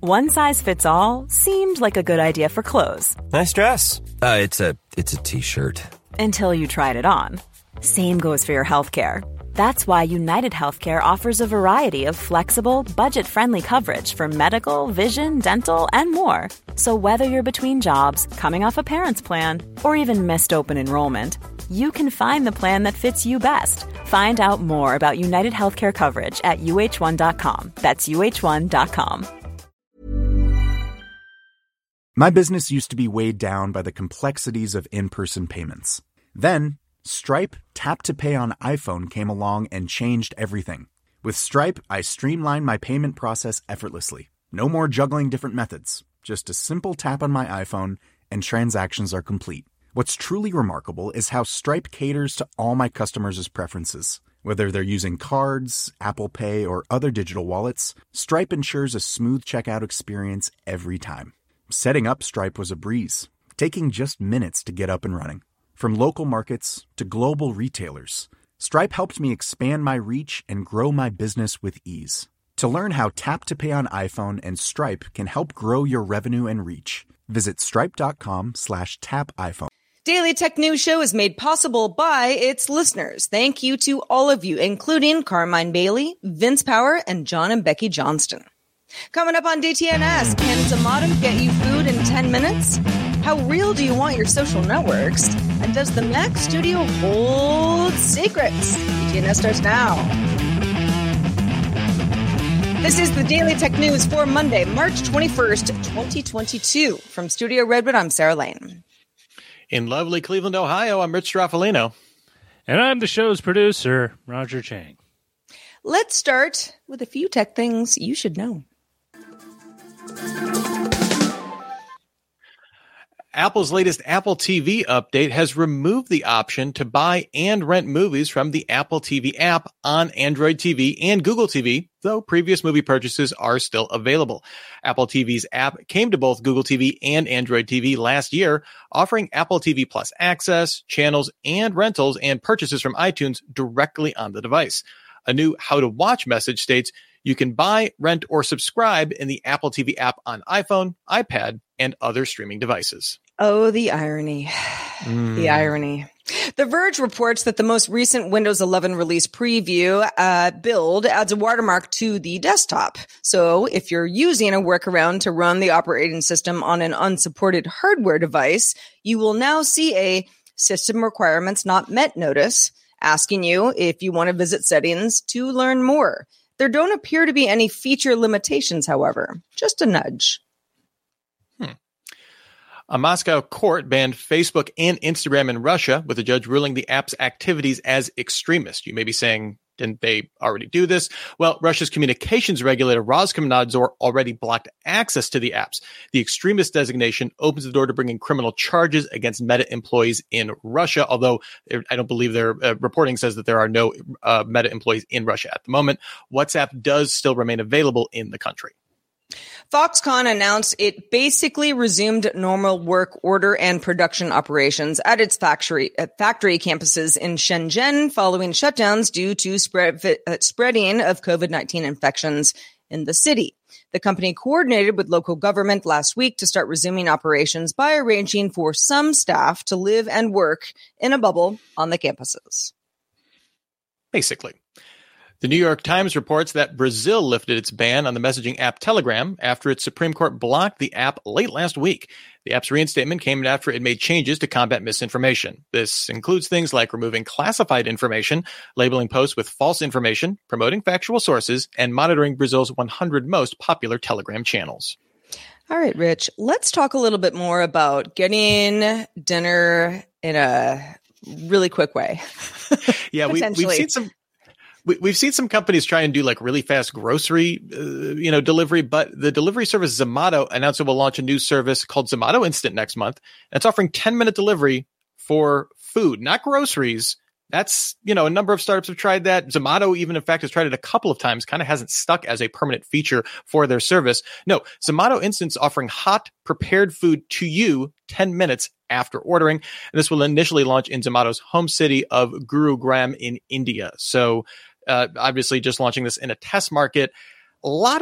One size fits all seemed like a good idea for clothes. Nice dress. It's a t-shirt. Until you tried it on. Same goes for your healthcare. That's why United Healthcare offers a variety of flexible, budget-friendly coverage for medical, vision, dental, and more. So whether you're between jobs, coming off a parent's plan, or even missed open enrollment, you can find the plan that fits you best. Find out more about United Healthcare coverage at uh1.com. That's uh1.com. My business used to be weighed down by the complexities of in-person payments. Then, Stripe Tap to Pay on iPhone came along and changed everything. With Stripe, I streamlined my payment process effortlessly. No more juggling different methods. Just a simple tap on my iPhone and transactions are complete. What's truly remarkable is how Stripe caters to all my customers' preferences. Whether they're using cards, Apple Pay, or other digital wallets, Stripe ensures a smooth checkout experience every time. Setting up Stripe was a breeze, taking just minutes to get up and running. From local markets to global retailers, Stripe helped me expand my reach and grow my business with ease. To learn how Tap to Pay on iPhone and Stripe can help grow your revenue and reach, visit stripe.com/tapiphone. Daily Tech News Show is made possible by its listeners. Thank you to all of you, including Carmine Bailey, Vince Power, and John and Becky Johnston. Coming up on DTNS, can Zomato get you food in 10 minutes? How real do you want your social networks? And does the Mac Studio hold secrets? DTNS starts now. This is the Daily Tech News for Monday, March 21st, 2022. From Studio Redwood, I'm Sarah Lane. In lovely Cleveland, Ohio, I'm Rich Straffolino. And I'm the show's producer, Roger Chang. Let's start with a few tech things you should know. Apple's latest Apple TV update has removed the option to buy and rent movies from the Apple TV app on Android TV and Google TV, though previous movie purchases are still available. Apple TV's app came to both Google TV and Android TV last year, offering Apple TV Plus access, channels, and rentals and purchases from iTunes directly on the device. A new How to Watch message states you can buy, rent, or subscribe in the Apple TV app on iPhone, iPad, and other streaming devices. Oh, the irony. The irony. The Verge reports that the most recent Windows 11 release preview build adds a watermark to the desktop. So if you're using a workaround to run the operating system on an unsupported hardware device, you will now see a system requirements not met notice asking you if you want to visit settings to learn more. There don't appear to be any feature limitations, however. Just a nudge. A Moscow court banned Facebook and Instagram in Russia, with a judge ruling the app's activities as extremist. You may be saying, didn't they already do this? Well, Russia's communications regulator Roskomnadzor already blocked access to the apps. The extremist designation opens the door to bringing criminal charges against Meta employees in Russia, although I don't believe their reporting says that there are no Meta employees in Russia at the moment. WhatsApp does still remain available in the country. Foxconn announced it basically resumed normal work order and production operations at its factory campuses in Shenzhen following shutdowns due to spreading of COVID-19 infections in the city. The company coordinated with local government last week to start resuming operations by arranging for some staff to live and work in a bubble on the campuses. Basically. The New York Times reports that Brazil lifted its ban on the messaging app Telegram after its Supreme Court blocked the app late last week. The app's reinstatement came after it made changes to combat misinformation. This includes things like removing classified information, labeling posts with false information, promoting factual sources, and monitoring Brazil's 100 most popular Telegram channels. All right, Rich, let's talk a little bit more about getting dinner in a really quick way. Yeah, We've seen some companies try and do like really fast grocery, delivery, but the delivery service Zomato announced it will launch a new service called Zomato Instant next month. And it's offering 10-minute delivery for food, not groceries. That's, a number of startups have tried that. Zomato even, in fact, has tried it a couple of times, kind of hasn't stuck as a permanent feature for their service. No, Zomato Instant's offering hot, prepared food to you 10 minutes after ordering. And this will initially launch in Zomato's home city of Gurugram in India. So, obviously just launching this in a test market. A lot of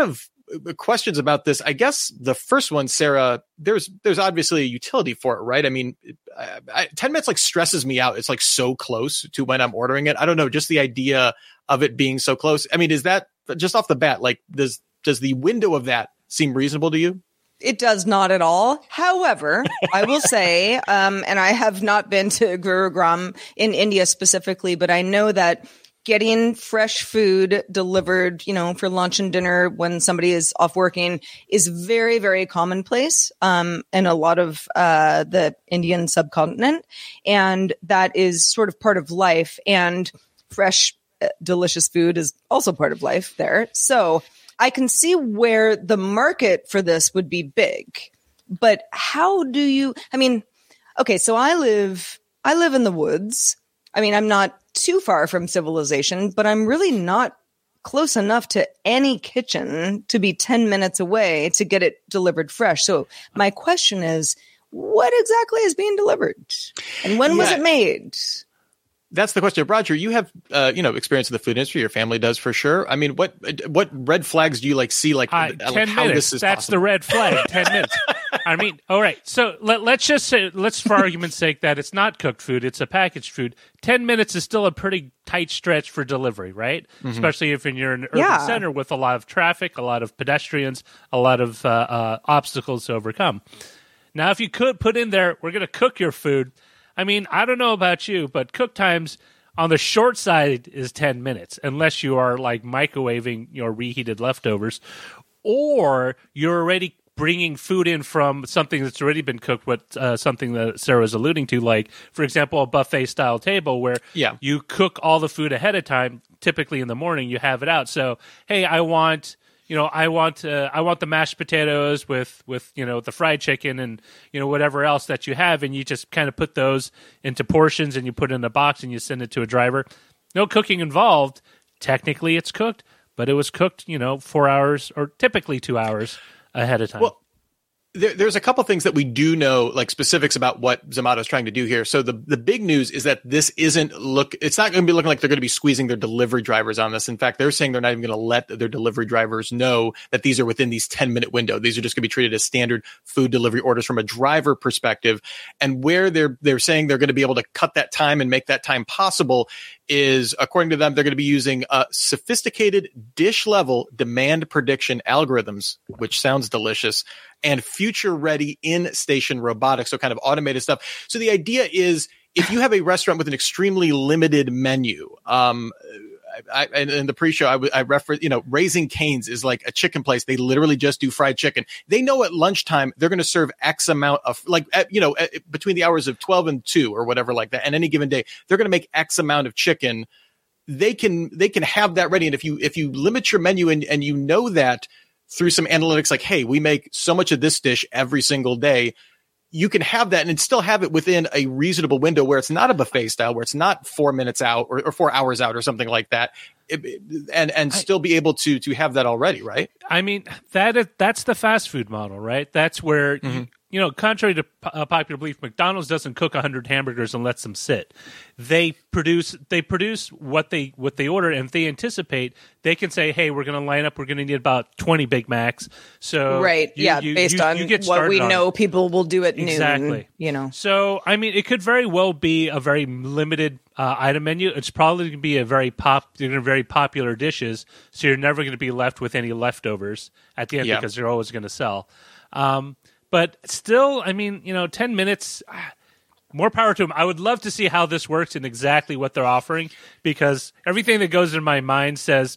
questions about this. I guess the first one, Sarah, there's obviously a utility for it, right? I mean, 10 minutes like stresses me out. It's like so close to when I'm ordering it. I don't know, just the idea of it being so close. I mean, is that just off the bat, like does the window of that seem reasonable to you? It does not at all. However, I will say, and I have not been to Gurugram in India specifically, but I know that getting fresh food delivered, for lunch and dinner when somebody is off working is very, very commonplace in a lot of the Indian subcontinent. And that is sort of part of life. And fresh, delicious food is also part of life there. So I can see where the market for this would be big. But how do you, okay, so I live in the woods. I'm not too far from civilization, but I'm really not close enough to any kitchen to be 10 minutes away to get it delivered fresh. So my question is, what exactly is being delivered? And when was it made? That's the question. Roger, you have, experience in the food industry. Your family does for sure. I mean, what red flags do you see? 10 how minutes. This is That's possible? the red flag. 10 minutes. All right. So let's just say, for argument's sake, that it's not cooked food. It's a packaged food. 10 minutes is still a pretty tight stretch for delivery, right? Mm-hmm. Especially if you're in an urban center with a lot of traffic, a lot of pedestrians, a lot of obstacles to overcome. Now, if you could put in there, we're going to cook your food. I don't know about you, but cook times on the short side is 10 minutes, unless you are like microwaving your reheated leftovers, or you're already bringing food in from something that's already been cooked, something that Sarah was alluding to, like, for example, a buffet-style table where you cook all the food ahead of time. Typically in the morning, you have it out. So, hey, I want the mashed potatoes with the fried chicken and whatever else that you have, and you just kind of put those into portions and you put it in a box and you send it to a driver. No cooking involved. Technically, it's cooked, but it was cooked 4 hours or typically 2 hours ahead of time. Well, there's a couple things that we do know, like specifics about what Zomato is trying to do here. So the big news is that this it's not going to be looking like they're going to be squeezing their delivery drivers on this. In fact, they're saying they're not even going to let their delivery drivers know that these are within these 10-minute window. These are just going to be treated as standard food delivery orders from a driver perspective. And where they're saying they're going to be able to cut that time and make that time possible is, according to them, they're going to be using sophisticated dish-level demand prediction algorithms, which sounds delicious, and future-ready in-station robotics, so kind of automated stuff. So the idea is, if you have a restaurant with an extremely limited menu, in the pre-show, I referenced, Raising Cane's is like a chicken place. They literally just do fried chicken. They know at lunchtime they're going to serve X amount of, between the hours of 12 and 2 or whatever like that, and any given day, they're going to make X amount of chicken. They can have that ready. And if you limit your menu and you know that through some analytics, like, hey, we make so much of this dish every single day, you can have that and still have it within a reasonable window where it's not a buffet style, where it's not 4 minutes out or 4 hours out or something like that, and still be able to have that already, right? That's the fast food model, right? That's where, contrary to popular belief, McDonald's doesn't cook 100 hamburgers and lets them sit. They produce what they order, and if they anticipate, they can say, hey, we're going to line up, we're going to need about 20 Big Macs. So based on what we know people will do at noon. So, it could very well be a very limited item menu. It's probably going to be very popular dishes, so you're never going to be left with any leftovers at the end because they're always going to sell. But still, 10 minutes, more power to them. I would love to see how this works and exactly what they're offering, because everything that goes in my mind says,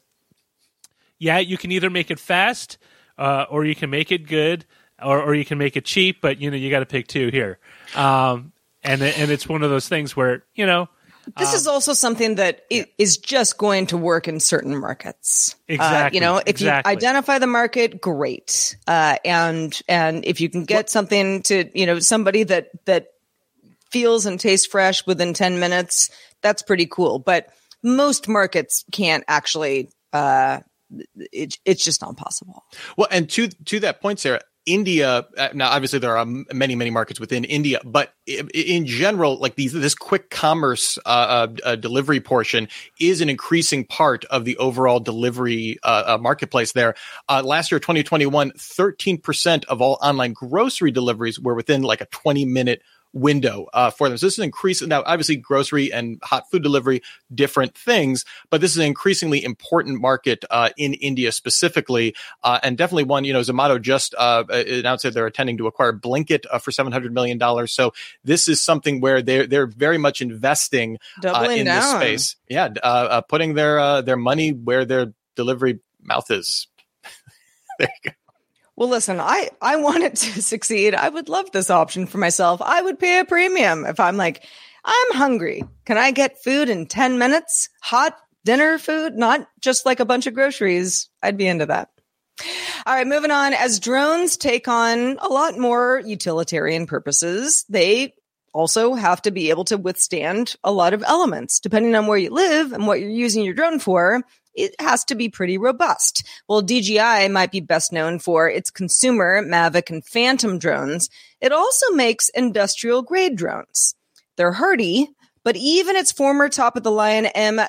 you can either make it fast or you can make it good or you can make it cheap, but, you got to pick two here. And it's one of those things where, this is also something that is just going to work in certain markets. Exactly. If you identify the market, great. And if you can get something to, somebody that feels and tastes fresh within 10 minutes, that's pretty cool. But most markets can't actually, it's just not possible. Well, and to that point, Sarah, India, now obviously there are many, many markets within India, but in general, like this quick commerce delivery portion is an increasing part of the overall delivery marketplace there. Last year, 2021, 13% of all online grocery deliveries were within like a 20-minute window for them. So this is an increase. Now, obviously, grocery and hot food delivery, different things, but this is an increasingly important market in India specifically, and definitely one. Zomato just announced that they're intending to acquire Blinkit for $700 million. So this is something where they're very much investing in this space. Yeah, putting their money where their delivery mouth is. There you go. Well, listen, I want it to succeed. I would love this option for myself. I would pay a premium if I'm like, I'm hungry. Can I get food in 10 minutes? Hot dinner food, not just like a bunch of groceries. I'd be into that. All right, moving on. As drones take on a lot more utilitarian purposes, they also have to be able to withstand a lot of elements. Depending on where you live and what you're using your drone for, it has to be pretty robust. Well, DJI might be best known for its consumer Mavic and Phantom drones. It also makes industrial grade drones. They're hardy, but even its former top-of-the-line M300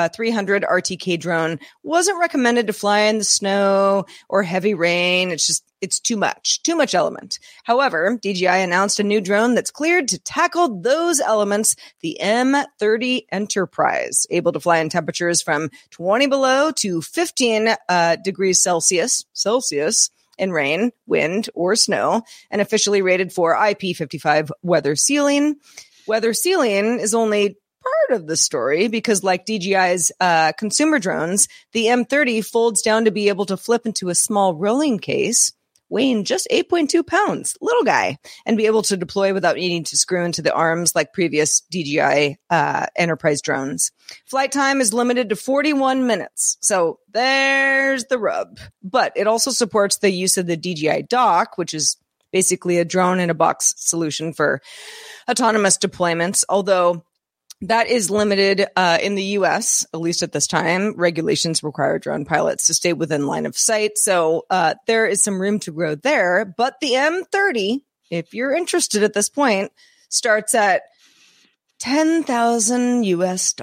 RTK drone wasn't recommended to fly in the snow or heavy rain. It's too much element. However, DJI announced a new drone that's cleared to tackle those elements, the M30 Enterprise, able to fly in temperatures from 20 below to 15 degrees Celsius in rain, wind, or snow, and officially rated for IP55 weather sealing. Weather sealing is only part of the story because, like DJI's consumer drones, the M30 folds down to be able to flip into a small rolling case weighing just 8.2 pounds, little guy, and be able to deploy without needing to screw into the arms like previous DJI Enterprise drones. Flight time is limited to 41 minutes. So there's the rub. But it also supports the use of the DJI Dock, which is basically a drone in a box solution for autonomous deployments, although that is limited in the U.S., at least at this time. Regulations require drone pilots to stay within line of sight. So there is some room to grow there. But the M30, if you're interested at this point, starts at $10,000 US.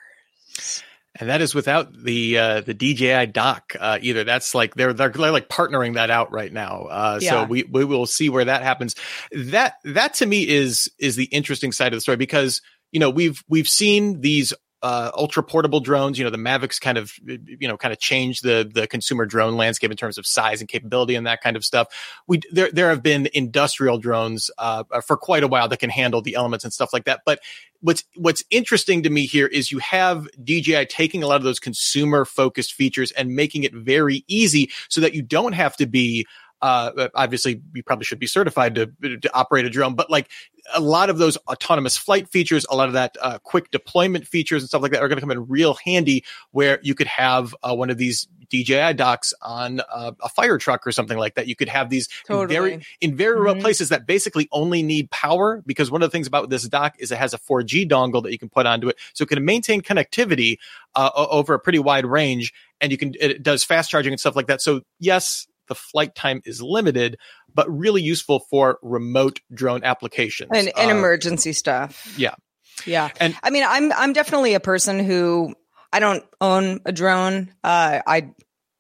And that is without the DJI Dock either. That's like they're like partnering that out right now. So we will see where that happens. That to me is the interesting side of the story because we've seen these ultra portable drones. The Mavics kind of changed the consumer drone landscape in terms of size and capability and that kind of stuff. There have been industrial drones for quite a while that can handle the elements and stuff like that. But what's interesting to me here is you have DJI taking a lot of those consumer focused features and making it very easy so that you don't have to be obviously you probably should be certified to operate a drone, but like a lot of those autonomous flight features, a lot of that quick deployment features and stuff like that are going to come in real handy where you could have one of these DJI docks on a fire truck or something like that. You could have these in very remote places that basically only need power, because one of the things about this dock is it has a 4G dongle that you can put onto it. So it can maintain connectivity over a pretty wide range, and it does fast charging and stuff like that. So yes, the flight time is limited, but really useful for remote drone applications and emergency stuff. Yeah. And I mean, I'm definitely a person who I don't own a drone. I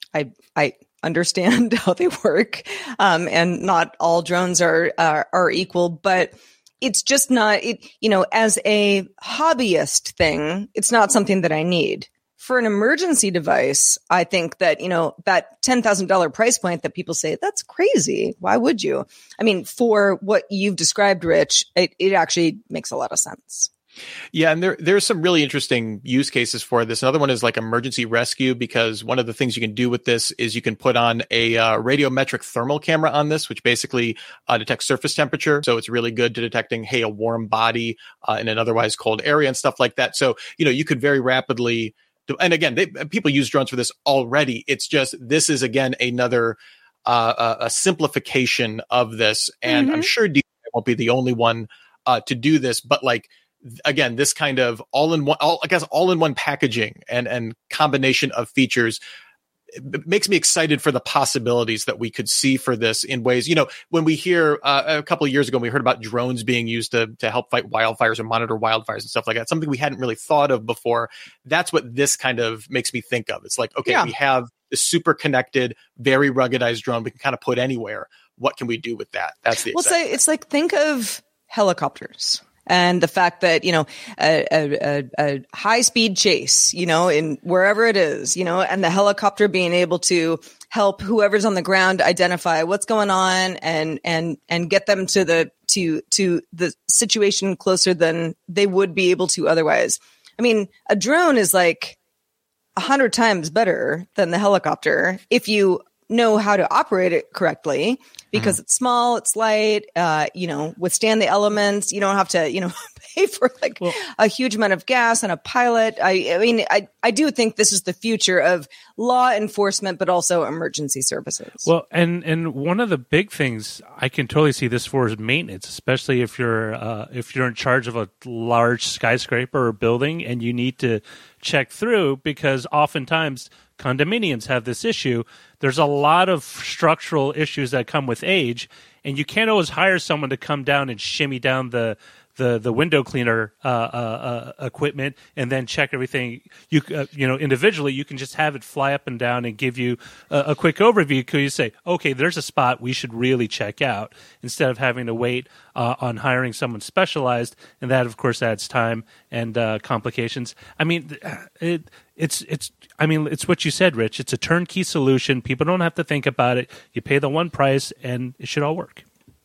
understand how they work, and not all drones are equal, but it's just not as a hobbyist thing. It's not something that I need. For an emergency device, I think that, that $10,000 price point that people say, that's crazy. Why would you? I mean, for what you've described, Rich, it actually makes a lot of sense. Yeah, and there's some really interesting use cases for this. Another one is like emergency rescue, because one of the things you can do with this is you can put on a radiometric thermal camera on this, which basically detects surface temperature. So it's really good to detecting, a warm body in an otherwise cold area and stuff like that. So, you could very rapidly. And again, people use drones for this already. It's just, this is again another a simplification of this, and I'm sure DJI won't be the only one to do this. But like again, this kind of all in one packaging and combination of features it makes me excited for the possibilities that we could see for this in ways, when we hear a couple of years ago, we heard about drones being used to help fight wildfires or monitor wildfires and stuff like that. Something we hadn't really thought of before. That's what this kind of makes me think of. It's like, okay, we have this super connected, very ruggedized drone we can kind of put anywhere. What can we do with that? That's the it's like think of helicopters. And the fact that, a high speed chase, in wherever it is, and the helicopter being able to help whoever's on the ground identify what's going on and get them to the situation closer than they would be able to otherwise. I mean, a drone is like 100 times better than the helicopter if you know how to operate it correctly. Because it's small, it's light, withstand the elements. You don't have to, pay for a huge amount of gas and a pilot. I do think this is the future of law enforcement, but also emergency services. Well, and one of the big things I can totally see this for is maintenance, especially if you're in charge of a large skyscraper or building and you need to check through, because oftentimes condominiums have this issue. There's a lot of structural issues that come with age, and you can't always hire someone to come down and shimmy down the window cleaner equipment and then check everything. Individually, you can just have it fly up and down and give you a quick overview. Because you say, okay, there's a spot we should really check out, instead of having to wait on hiring someone specialized, and that of course adds time and complications. I mean, it's what you said, Rich. It's a turnkey solution. People don't have to think about it. You pay the one price, and it should all work.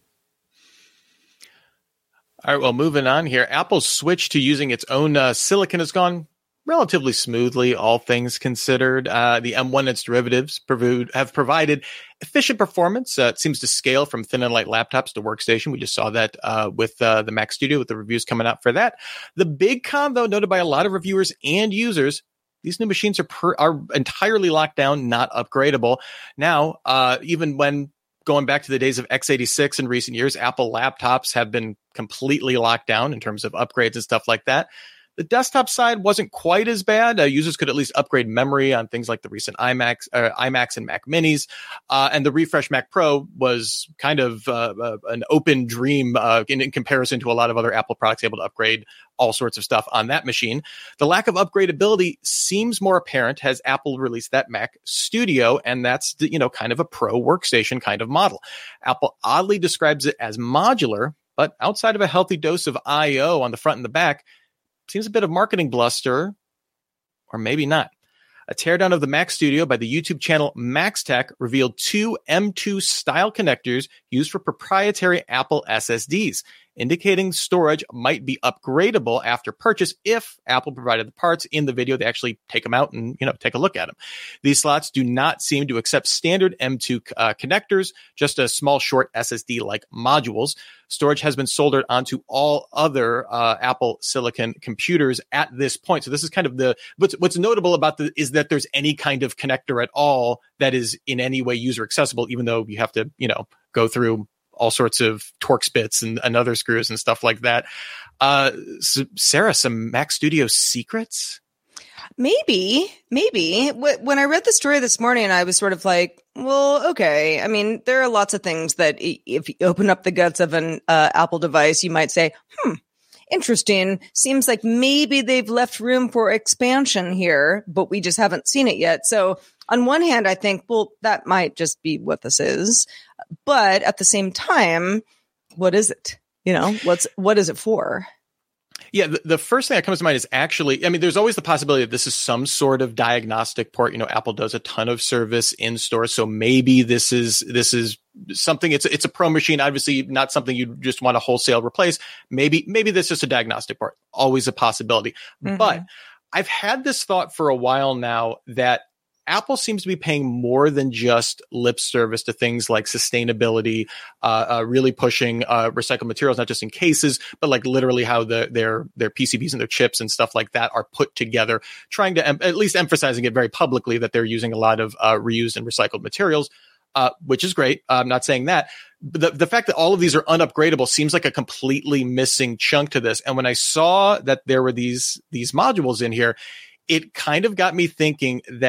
All right, well, moving on here. Apple's switch to using its own silicon has gone relatively smoothly, all things considered. The M1 and its derivatives have provided efficient performance. It seems to scale from thin and light laptops to workstation. We just saw that with the Mac Studio, with the reviews coming out for that. The big con, though, noted by a lot of reviewers and users, these new machines are entirely locked down, not upgradable. Now, even when going back to the days of x86 in recent years, Apple laptops have been completely locked down in terms of upgrades and stuff like that. The desktop side wasn't quite as bad. Users could at least upgrade memory on things like the recent iMacs and Mac Minis. And the refresh Mac Pro was kind of an open dream in comparison to a lot of other Apple products able to upgrade all sorts of stuff on that machine. The lack of upgradability seems more apparent as Apple released that Mac Studio, and that's kind of a pro workstation kind of model. Apple oddly describes it as modular, but outside of a healthy dose of I/O on the front and the back, seems a bit of marketing bluster, or maybe not. A teardown of the Mac Studio by the YouTube channel MaxTech revealed 2 M2 style connectors used for proprietary Apple SSDs, indicating storage might be upgradable after purchase if Apple provided the parts. In the video, they actually take them out and take a look at them. These slots do not seem to accept standard M2 connectors, just a small short SSD-like modules. Storage has been soldered onto all other Apple Silicon computers at this point. So this is kind of what's notable about is that there's any kind of connector at all that is in any way user accessible, even though you have to go through all sorts of Torx bits and other screws and stuff like that. So Sarah, some Mac Studio secrets? Maybe. When I read the story this morning, I was sort of like, well, okay. I mean, there are lots of things that if you open up the guts of an Apple device, you might say, interesting. Seems like maybe they've left room for expansion here, but we just haven't seen it yet. So on one hand, I think, well, that might just be what this is. But at the same time, what is it? What is it for? Yeah, the first thing that comes to mind is actually, there's always the possibility that this is some sort of diagnostic port. Apple does a ton of service in store, so maybe this is something. It's a pro machine, obviously not something you just want to wholesale replace. Maybe this is a diagnostic port. Always a possibility. Mm-hmm. But I've had this thought for a while now that Apple seems to be paying more than just lip service to things like sustainability, really pushing recycled materials, not just in cases, but like literally how their PCBs and their chips and stuff like that are put together, trying to at least emphasizing it very publicly that they're using a lot of reused and recycled materials, which is great. I'm not saying that. But the fact that all of these are unupgradable seems like a completely missing chunk to this. And when I saw that there were these modules in here, it kind of got me thinking that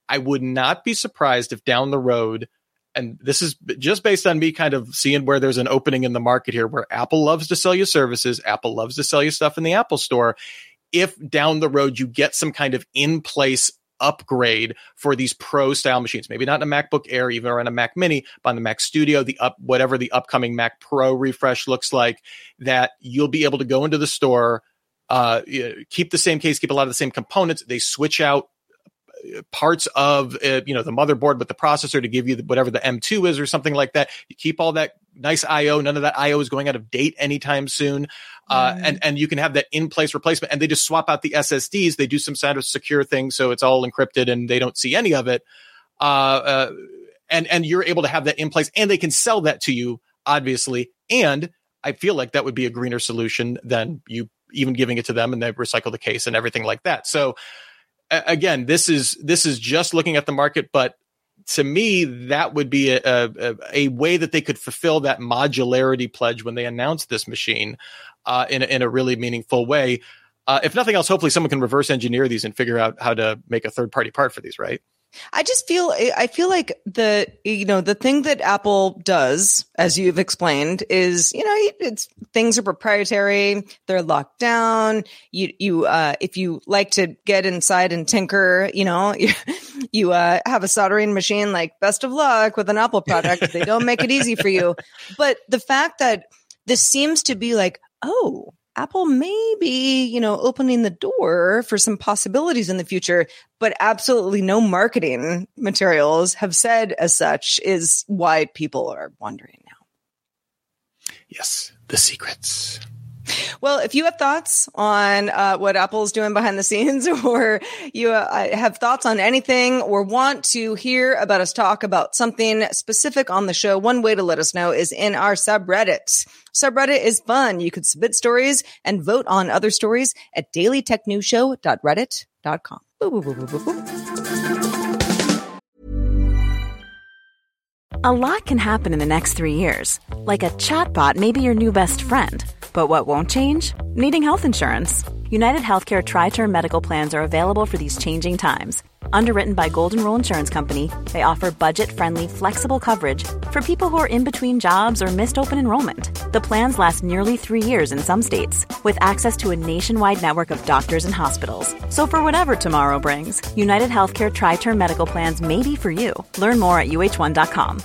I would not be surprised if down the road, and this is just based on me kind of seeing where there's an opening in the market here, where Apple loves to sell you services, Apple loves to sell you stuff in the Apple Store. If down the road you get some kind of in-place upgrade for these pro style machines, maybe not in a MacBook Air, even or in a Mac Mini, but on the Mac Studio, whatever the upcoming Mac Pro refresh looks like, that you'll be able to go into the store, keep the same case, keep a lot of the same components. They switch out parts of the motherboard with the processor to give you whatever the M2 is or something like that. You keep all that nice IO. None of that IO is going out of date anytime soon. And you can have that in-place replacement, and they just swap out the SSDs. They do some sort of secure thing, so it's all encrypted and they don't see any of it. And you're able to have that in place, and they can sell that to you, obviously. And I feel like that would be a greener solution than you even giving it to them and they recycle the case and everything like that. So again, this is just looking at the market, but to me, that would be a way that they could fulfill that modularity pledge when they announce this machine in a really meaningful way. If nothing else, hopefully someone can reverse engineer these and figure out how to make a third-party part for these, right? I feel like the thing that Apple does, as you've explained, is, things are proprietary. They're locked down. If you like to get inside and tinker, you have a soldering machine, like, best of luck with an Apple product. They don't make it easy for you. But the fact that this seems to be like, oh, Apple may be, opening the door for some possibilities in the future, but absolutely no marketing materials have said as such, is why people are wondering now. Yes, the secrets. Well, if you have thoughts on what Apple's doing behind the scenes, or you have thoughts on anything, or want to hear about us talk about something specific on the show, one way to let us know is in our subreddit. Subreddit is fun. You could submit stories and vote on other stories at dailytechnewsshow.reddit.com. A lot can happen in the next 3 years. Like a chatbot may be your new best friend. But what won't change? Needing health insurance. United Healthcare Tri-Term Medical Plans are available for these changing times. Underwritten by Golden Rule Insurance Company, they offer budget-friendly, flexible coverage for people who are in between jobs or missed open enrollment. The plans last nearly 3 years in some states, with access to a nationwide network of doctors and hospitals. So for whatever tomorrow brings, United Healthcare Tri-Term Medical Plans may be for you. Learn more at uh1.com.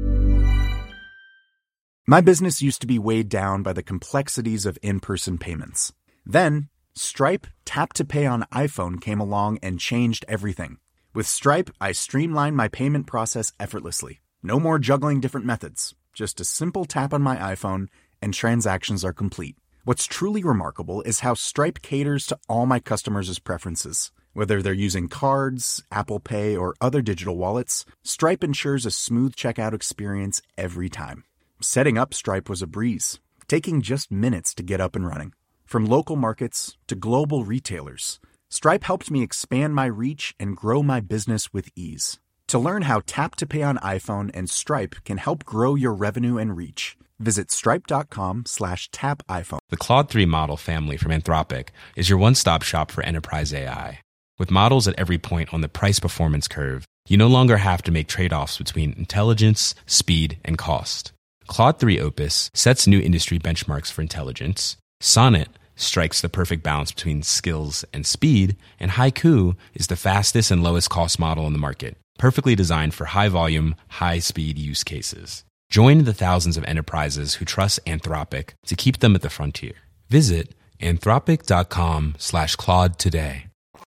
My business used to be weighed down by the complexities of in-person payments. Then, Stripe Tap to Pay on iPhone came along and changed everything. With Stripe, I streamlined my payment process effortlessly. No more juggling different methods. Just a simple tap on my iPhone and transactions are complete. What's truly remarkable is how Stripe caters to all my customers' preferences. Whether they're using cards, Apple Pay, or other digital wallets, Stripe ensures a smooth checkout experience every time. Setting up Stripe was a breeze, taking just minutes to get up and running. From local markets to global retailers, Stripe helped me expand my reach and grow my business with ease. To learn how Tap to Pay on iPhone and Stripe can help grow your revenue and reach, visit stripe.com/tapiphone. The Claude 3 model family from Anthropic is your one-stop shop for enterprise AI. With models at every point on the price-performance curve, you no longer have to make trade-offs between intelligence, speed, and cost. Claude 3 Opus sets new industry benchmarks for intelligence. Sonnet strikes the perfect balance between skills and speed. And Haiku is the fastest and lowest cost model on the market, perfectly designed for high-volume, high-speed use cases. Join the thousands of enterprises who trust Anthropic to keep them at the frontier. Visit anthropic.com/Claude today.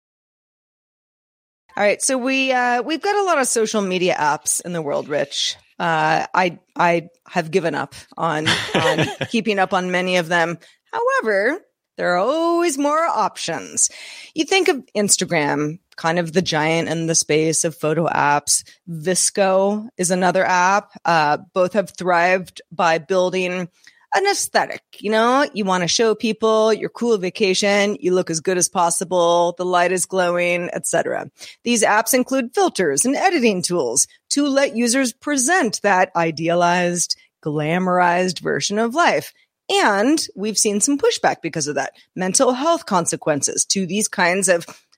All right, so we've got a lot of social media apps in the world, Rich. I have given up on keeping up on many of them. However, there are always more options. You think of Instagram, kind of the giant in the space of photo apps. Visco is another app. Both have thrived by building an aesthetic. You want to show people your cool vacation, you look as good as possible, the light is glowing, etc. These apps include filters and editing tools to let users present that idealized, glamorized version of life. And we've seen some pushback because of that. Mental health consequences to these kinds of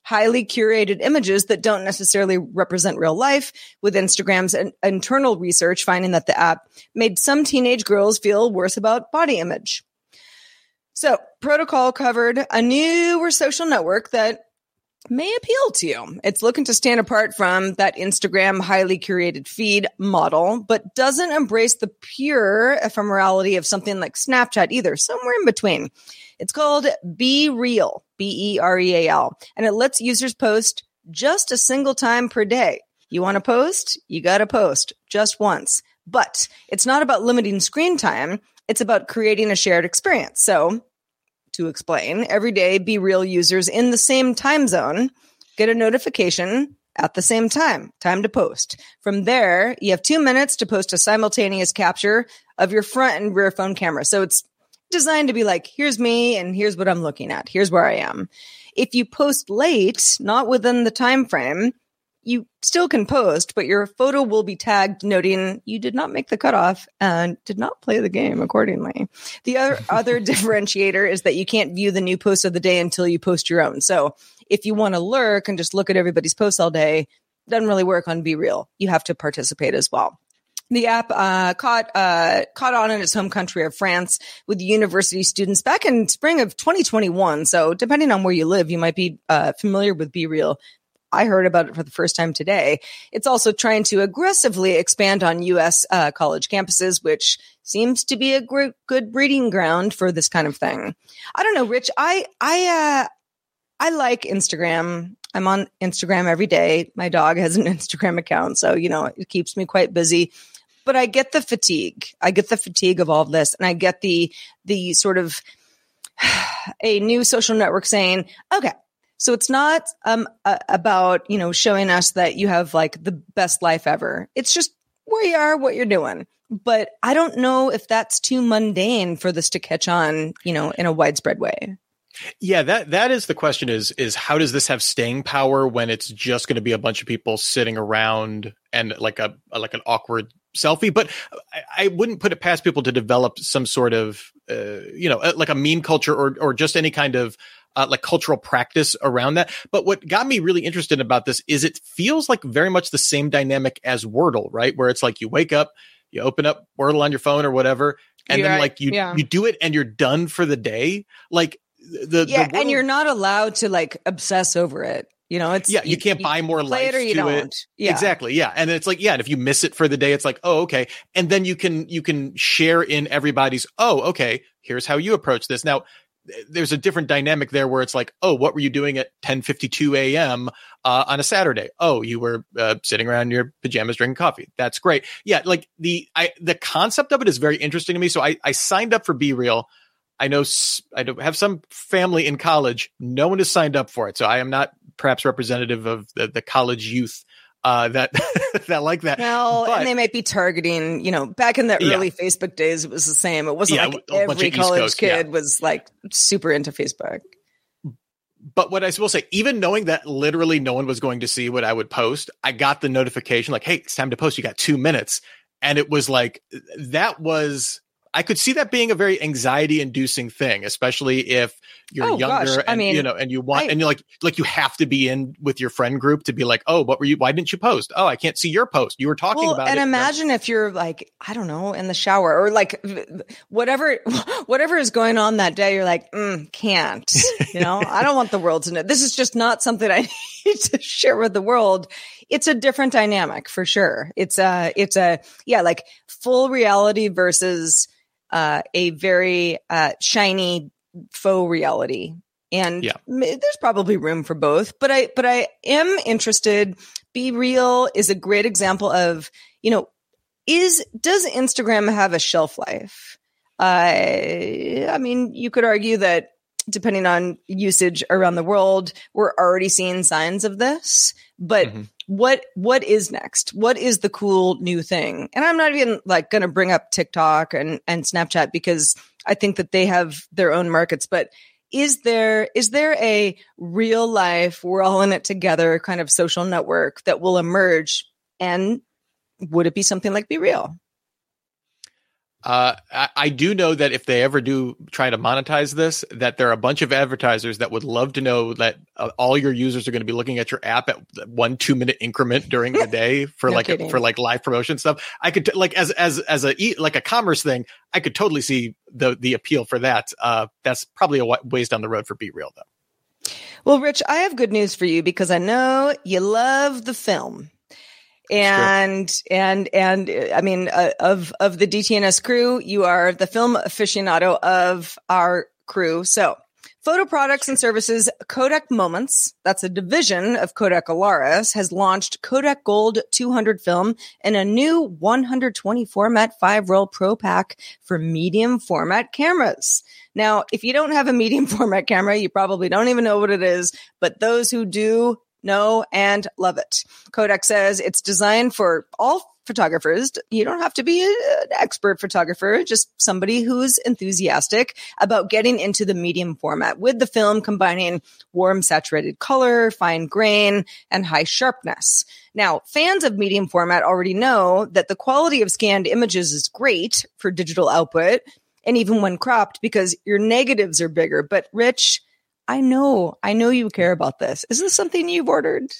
highly curated images that don't necessarily represent real life, with Instagram's internal research finding that the app made some teenage girls feel worse about body image. So Protocol covered a newer social network that may appeal to you. It's looking to stand apart from that Instagram highly curated feed model, but doesn't embrace the pure ephemerality of something like Snapchat either, somewhere in between. It's called BeReal, BeReal, and it lets users post just a single time per day. You want to post? You got to post just once. But it's not about limiting screen time. It's about creating a shared experience. So, to explain, every day, BeReal users in the same time zone get a notification at the same time to post. From there, you have 2 minutes to post a simultaneous capture of your front and rear phone camera. So it's designed to be like, here's me and here's what I'm looking at. Here's where I am. If you post late, not within the time frame, you still can post, but your photo will be tagged noting you did not make the cutoff and did not play the game accordingly. The other differentiator is that you can't view the new post of the day until you post your own. So if you want to lurk and just look at everybody's posts all day, it doesn't really work on BeReal. You have to participate as well. The app caught on in its home country of France with university students back in spring of 2021. So depending on where you live, you might be familiar with BeReal. I heard about it for the first time today. It's also trying to aggressively expand on U.S. College campuses, which seems to be a good breeding ground for this kind of thing. I don't know, Rich. I like Instagram. I'm on Instagram every day. My dog has an Instagram account, so it keeps me quite busy. But I get the fatigue. I get the fatigue of all of this, and I get the sort of a new social network saying, okay. So it's not about, showing us that you have like the best life ever. It's just where you are, what you're doing. But I don't know if that's too mundane for this to catch on, in a widespread way. Yeah, that is the question is how does this have staying power when it's just going to be a bunch of people sitting around and like an awkward selfie? But I wouldn't put it past people to develop some sort of, like a meme culture or just any kind of like cultural practice around that. But what got me really interested about this is it feels like very much the same dynamic as Wordle, right? Where it's like you wake up, you open up Wordle on your phone or whatever, and then like you do it and you're done for the day. Like the Wordle, and you're not allowed to like obsess over it. It's you can't buy more life it or you to don't. it. Yeah. Exactly. Yeah. And it's like, and if you miss it for the day, it's like, oh, okay. And then you can share in everybody's, oh, okay, here's how you approach this. Now, there's a different dynamic there where it's like, oh, what were you doing at 10:52 a.m. On a Saturday? Oh, you were sitting around in your pajamas drinking coffee. That's great. Yeah, like the concept of it is very interesting to me. So I signed up for BeReal. I know I have some family in college. No one has signed up for it, so I am not perhaps representative of the college youth that that like that. Well, and they might be targeting, back in the early Facebook days, it was the same. It wasn't like every college kid was like super into Facebook. But what I will say, even knowing that literally no one was going to see what I would post, I got the notification like, hey, it's time to post. You got 2 minutes. And it was like, I could see that being a very anxiety inducing thing, especially if you're younger and, and you want, and you're like you have to be in with your friend group to be like, oh, why didn't you post? Oh, I can't see your post. You were talking about it. And imagine if you're like, I don't know, in the shower or like whatever is going on that day, you're like, can't, I don't want the world to know. This is just not something I need to share with the world. It's a different dynamic for sure. It's like full reality versus a very shiny faux reality. And there's probably room for both, but I am interested. BeReal is a great example of, does Instagram have a shelf life? I mean, you could argue that depending on usage around the world, we're already seeing signs of this, but what is next? What is the cool new thing? And I'm not even like going to bring up TikTok and Snapchat because I think that they have their own markets, but is there a real life, we're all in it together kind of social network that will emerge? And would it be something like BeReal? I I do know that if they ever do try to monetize this, that there are a bunch of advertisers that would love to know that all your users are going to be looking at your app at 1-2 minute increment during the day for for live promotion stuff. I could as a commerce thing, I could totally see the appeal for that. That's probably a ways down the road for BeReal though. Well, Rich, I have good news for you because I know you love the film. And I mean, of the DTNS crew, you are the film aficionado of our crew. So photo products and services, Kodak Moments, that's a division of Kodak Alaris, has launched Kodak Gold 200 film in a new 120 format 5-roll Pro Pack for medium format cameras. Now, if you don't have a medium format camera, you probably don't even know what it is, but those who do know and love it. Kodak says it's designed for all photographers. You don't have to be an expert photographer, just somebody who's enthusiastic about getting into the medium format, with the film combining warm saturated color, fine grain, and high sharpness. Now, fans of medium format already know that the quality of scanned images is great for digital output, and even when cropped, because your negatives are bigger. But Rich, I know you care about this. Is this something you've ordered?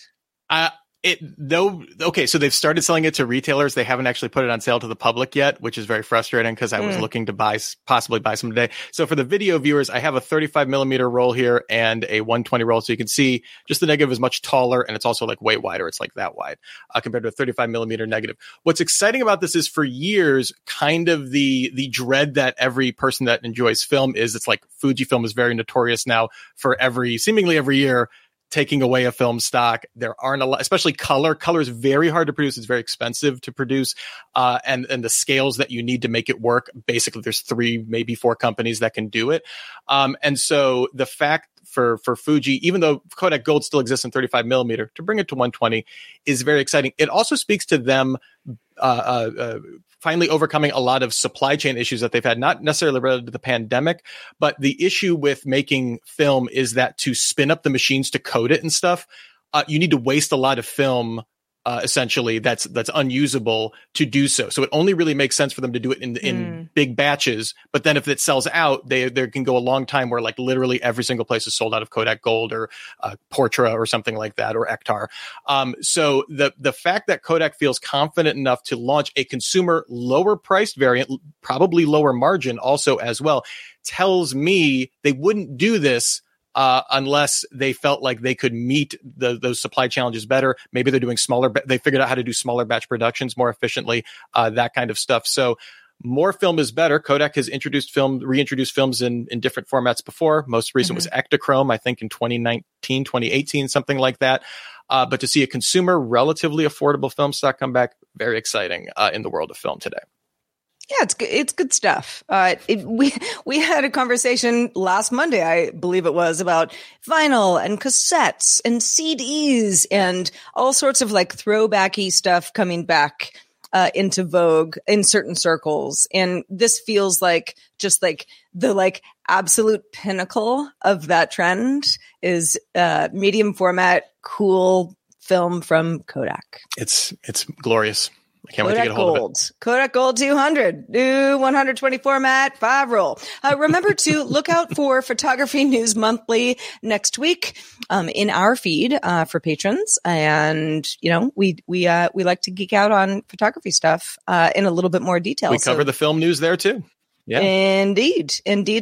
Okay, so they've started selling it to retailers. They haven't actually put it on sale to the public yet, which is very frustrating because I was looking to possibly buy some today. So for the video viewers, I have a 35 millimeter roll here and a 120 roll. So you can see just the negative is much taller, and it's also like way wider. It's like that wide compared to a 35 millimeter negative. What's exciting about this is for years, kind of the dread that every person that enjoys film is, it's like Fujifilm is very notorious now for seemingly every year, taking away a film stock. There aren't a lot, especially color. Color is very hard to produce. It's very expensive to produce. And the scales that you need to make it work, basically there's 3, maybe 4 companies that can do it. And so the fact for Fuji, even though Kodak Gold still exists in 35 millimeter, to bring it to 120 is very exciting. It also speaks to them finally overcoming a lot of supply chain issues that they've had, not necessarily related to the pandemic, but the issue with making film is that to spin up the machines to coat it and stuff, you need to waste a lot of film, essentially that's unusable to do so. So it only really makes sense for them to do it in big batches. But then if it sells out, there can go a long time where like literally every single place is sold out of Kodak Gold or Portra or something like that, or Ektar. So the fact that Kodak feels confident enough to launch a consumer lower priced variant, probably lower margin also as well, tells me they wouldn't do this unless they felt like they could meet those supply challenges better. Maybe they're doing they figured out how to do smaller batch productions more efficiently, that kind of stuff. So more film is better. Kodak has reintroduced films in different formats before. Most recent was Ektachrome, I think in 2019, 2018, something like that. But to see a consumer relatively affordable film stock come back, very exciting in the world of film today. Yeah, it's good stuff. We had a conversation last Monday, I believe it was, about vinyl and cassettes and CDs and all sorts of like throwbacky stuff coming back into vogue in certain circles. And this feels like just like the like absolute pinnacle of that trend is medium format, cool film from Kodak. It's glorious. I can't wait to get a hold of it. Kodak Gold 200, new 120 format, 5-roll. Remember to look out for Photography News Monthly next week in our feed for patrons. And, you know, we like to geek out on photography stuff in a little bit more detail. We cover the film news there too. Yeah. Indeed.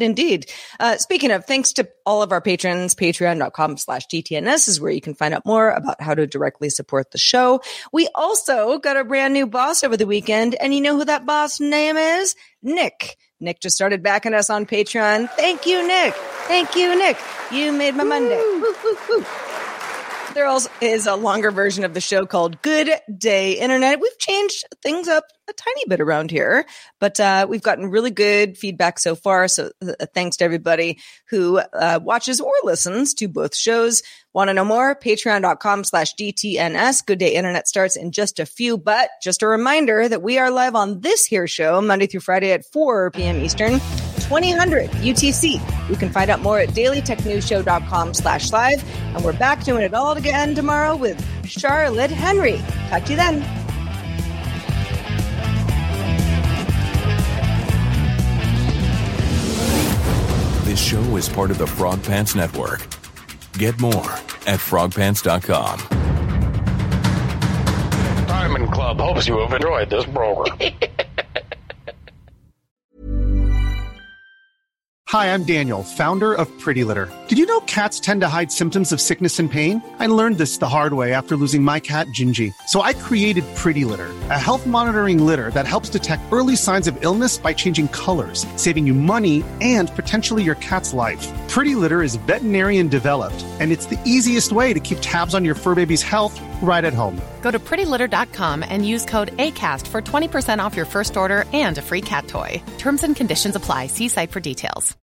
Speaking of, thanks to all of our patrons, patreon.com/DTNS is where you can find out more about how to directly support the show. We also got a brand new boss over the weekend, and you know who that boss name is? Nick. Nick just started backing us on Patreon. Thank you, Nick. You made my Monday. Woo, woo, woo. There also is a longer version of the show called Good Day Internet. We've changed things up a tiny bit around here, but we've gotten really good feedback so far. So thanks to everybody who watches or listens to both shows. Want to know more? Patreon.com/DTNS. Good Day Internet starts in just a few, but just a reminder that we are live on this here show Monday through Friday at 4 p.m. Eastern, 2000 UTC. You can find out more at dailytechnewsshow.com/live. And we're back doing it all again tomorrow with Charlotte Henry. Talk to you then. This show is part of the Frog Pants Network. Get more at frogpants.com. Diamond Club hopes you have enjoyed this program. Hi, I'm Daniel, founder of Pretty Litter. Did you know cats tend to hide symptoms of sickness and pain? I learned this the hard way after losing my cat, Gingy. So I created Pretty Litter, a health monitoring litter that helps detect early signs of illness by changing colors, saving you money and potentially your cat's life. Pretty Litter is veterinarian developed, and it's the easiest way to keep tabs on your fur baby's health right at home. Go to prettylitter.com and use code ACAST for 20% off your first order and a free cat toy. Terms and conditions apply. See site for details.